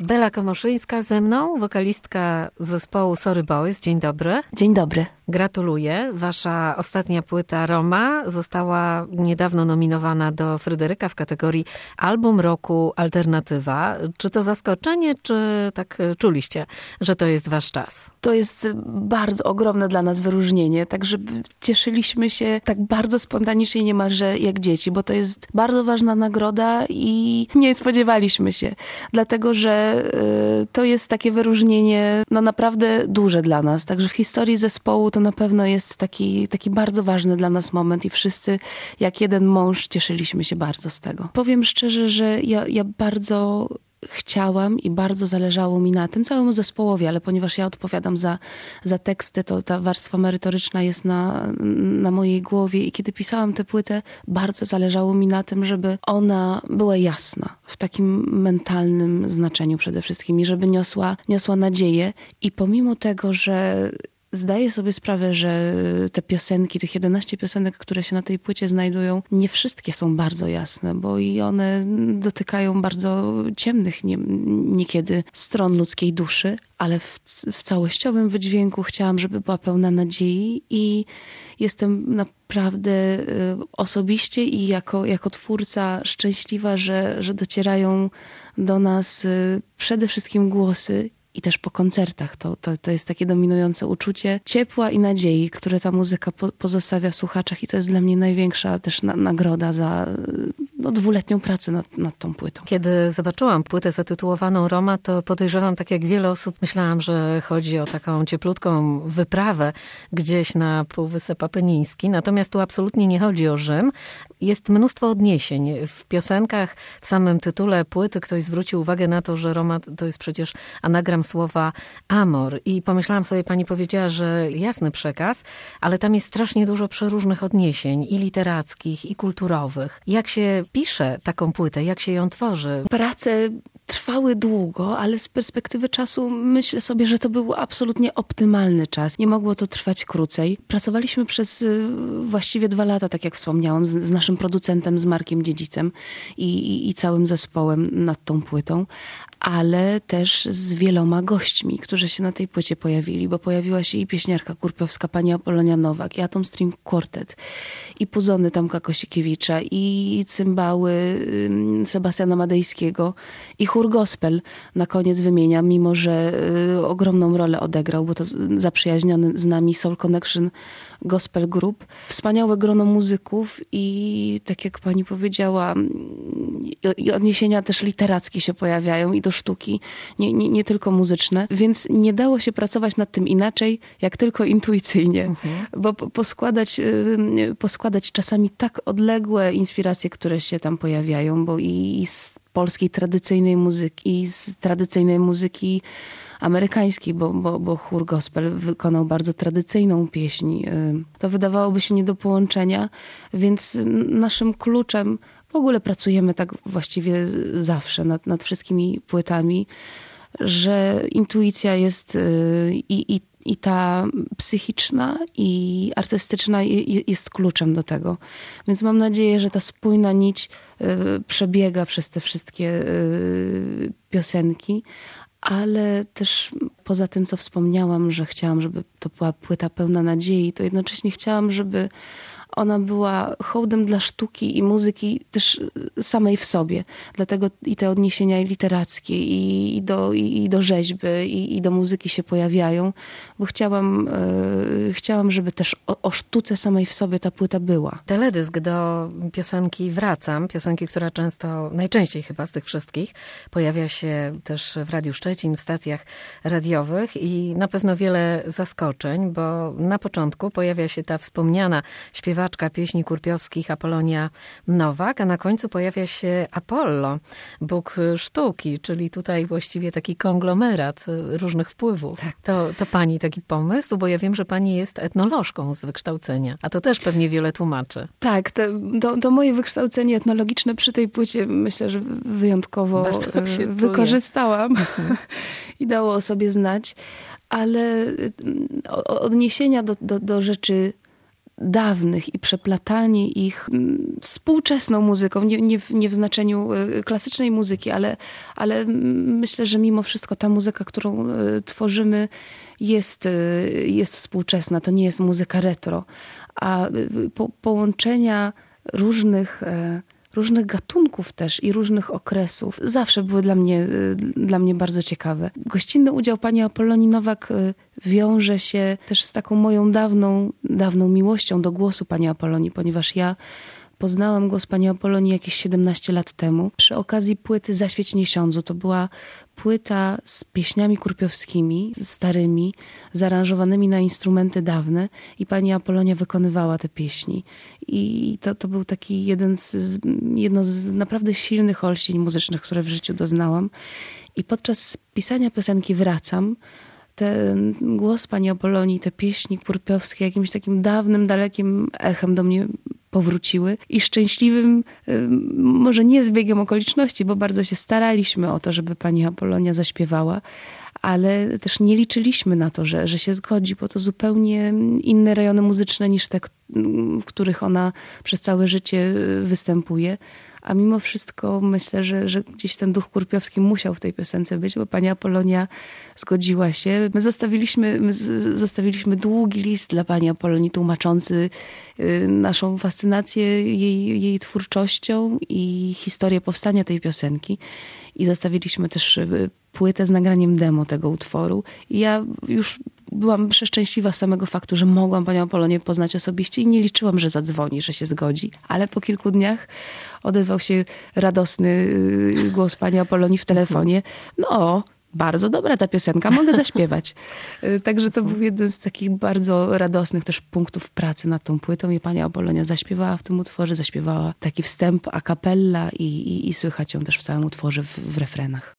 Bela Komoszyńska ze mną, wokalistka zespołu Sorry Boys. Dzień dobry. Dzień dobry. Gratuluję. Wasza ostatnia płyta Roma została niedawno nominowana do Fryderyka w kategorii Album Roku Alternatywa. Czy to zaskoczenie, czy tak czuliście, że to jest wasz czas? To jest bardzo ogromne dla nas wyróżnienie, także cieszyliśmy się tak bardzo spontanicznie, niemalże jak dzieci, bo to jest bardzo ważna nagroda i nie spodziewaliśmy się, dlatego że to jest takie wyróżnienie naprawdę duże dla nas, także w historii zespołu to na pewno jest taki bardzo ważny dla nas moment i wszyscy jak jeden mąż cieszyliśmy się bardzo z tego. Powiem szczerze, że ja bardzo chciałam i bardzo zależało mi na tym, całemu zespołowi, ale ponieważ ja odpowiadam za teksty, to ta warstwa merytoryczna jest na mojej głowie i kiedy pisałam tę płytę, bardzo zależało mi na tym, żeby ona była jasna, w takim mentalnym znaczeniu przede wszystkim i żeby niosła nadzieję i pomimo tego, że zdaję sobie sprawę, że te piosenki, tych 11 piosenek, które się na tej płycie znajdują, nie wszystkie są bardzo jasne, bo i one dotykają bardzo ciemnych niekiedy stron ludzkiej duszy, ale w całościowym wydźwięku chciałam, żeby była pełna nadziei i jestem naprawdę osobiście i jako twórca szczęśliwa, że docierają do nas przede wszystkim głosy i też po koncertach. To jest takie dominujące uczucie ciepła i nadziei, które ta muzyka pozostawia w słuchaczach i to jest dla mnie największa też nagroda za dwuletnią pracę nad tą płytą. Kiedy zobaczyłam płytę zatytułowaną Roma, to podejrzewam, tak jak wiele osób, myślałam, że chodzi o taką cieplutką wyprawę gdzieś na Półwysep Apeniński. Natomiast tu absolutnie nie chodzi o Rzym. Jest mnóstwo odniesień. W piosenkach, w samym tytule płyty ktoś zwrócił uwagę na to, że Roma to jest przecież anagram słowa amor. I pomyślałam sobie, pani powiedziała, że jasny przekaz, ale tam jest strasznie dużo przeróżnych odniesień i literackich, i kulturowych. Jak się pisze taką płytę? Jak się ją tworzy? Prace trwały długo, ale z perspektywy czasu myślę sobie, że to był absolutnie optymalny czas. Nie mogło to trwać krócej. Pracowaliśmy przez właściwie 2 lata, tak jak wspomniałam, z naszym producentem, z Markiem Dziedzicem i całym zespołem nad tą płytą, ale też z wieloma gośćmi, którzy się na tej płycie pojawili, bo pojawiła się i pieśniarka kurpiowska pani Apolonia Nowak, i Atom String Quartet, i puzony Tomka Kosikiewicza, i cymbały Sebastiana Madejskiego, i chór gospel na koniec wymieniam, mimo że ogromną rolę odegrał, bo to zaprzyjaźniony z nami Soul Connection Gospel Group. Wspaniałe grono muzyków i tak jak pani powiedziała, i odniesienia też literackie się pojawiają i do sztuki, nie tylko muzyczne, więc nie dało się pracować nad tym inaczej, jak tylko intuicyjnie, bo poskładać czasami tak odległe inspiracje, które się tam pojawiają, bo i z polskiej tradycyjnej muzyki, i z tradycyjnej muzyki amerykańskiej, bo chór gospel wykonał bardzo tradycyjną pieśń. To wydawałoby się nie do połączenia, więc naszym kluczem w ogóle pracujemy tak właściwie zawsze nad wszystkimi płytami, że intuicja jest i ta psychiczna i artystyczna jest kluczem do tego. Więc mam nadzieję, że ta spójna nić przebiega przez te wszystkie piosenki, ale też poza tym, co wspomniałam, że chciałam, żeby to była płyta pełna nadziei, to jednocześnie chciałam, żeby ona była hołdem dla sztuki i muzyki też samej w sobie. Dlatego i te odniesienia literackie i do rzeźby i do muzyki się pojawiają, bo chciałam, żeby też o sztuce samej w sobie ta płyta była. Teledysk do piosenki Wracam, piosenki, która najczęściej chyba z tych wszystkich, pojawia się też w Radiu Szczecin, w stacjach radiowych i na pewno wiele zaskoczeń, bo na początku pojawia się ta wspomniana śpiewaczka pieśni kurpiowskich Apolonia Nowak, a na końcu pojawia się Apollo, Bóg sztuki, czyli tutaj właściwie taki konglomerat różnych wpływów. Tak. To pani taki pomysł, bo ja wiem, że pani jest etnolożką z wykształcenia, a to też pewnie wiele tłumaczy. Tak, to moje wykształcenie etnologiczne przy tej płycie myślę, że wyjątkowo wykorzystałam i dało o sobie znać, ale odniesienia do rzeczy dawnych i przeplatanie ich współczesną muzyką, nie w znaczeniu klasycznej muzyki, ale myślę, że mimo wszystko ta muzyka, którą tworzymy, jest współczesna. To nie jest muzyka retro. A połączenia różnych gatunków też i różnych okresów zawsze były dla mnie bardzo ciekawe. Gościnny udział pani Apolonii Nowak wiąże się też z taką moją dawną miłością do głosu pani Apolonii, ponieważ ja poznałam głos pani Apolonii jakieś 17 lat temu przy okazji płyty Zaświeć Niesiądzu. To była płyta z pieśniami kurpiowskimi, starymi, zaaranżowanymi na instrumenty dawne i pani Apolonia wykonywała te pieśni. I to był taki jedno z naprawdę silnych olśnień muzycznych, które w życiu doznałam. I podczas pisania piosenki Wracam, ten głos pani Apolonii, te pieśni kurpiowskie jakimś takim dawnym, dalekim echem do mnie powróciły i szczęśliwym, może nie zbiegiem okoliczności, bo bardzo się staraliśmy o to, żeby pani Apolonia zaśpiewała, ale też nie liczyliśmy na to, że się zgodzi, bo to zupełnie inne rejony muzyczne niż te, w których ona przez całe życie występuje. A mimo wszystko myślę, że gdzieś ten duch kurpiowski musiał w tej piosence być, bo pani Apolonia zgodziła się. My zostawiliśmy długi list dla pani Apolonii tłumaczący naszą fascynację jej twórczością i historię powstania tej piosenki. I zostawiliśmy też płytę z nagraniem demo tego utworu. I ja już byłam przeszczęśliwa z samego faktu, że mogłam panią Apolonię poznać osobiście i nie liczyłam, że zadzwoni, że się zgodzi. Ale po kilku dniach odezwał się radosny głos pani Apolonii w telefonie. No, bardzo dobra ta piosenka, mogę zaśpiewać. Także to był jeden z takich bardzo radosnych też punktów pracy nad tą płytą i pani Apolonia zaśpiewała w tym utworze, zaśpiewała taki wstęp a cappella i słychać ją też w całym utworze w refrenach.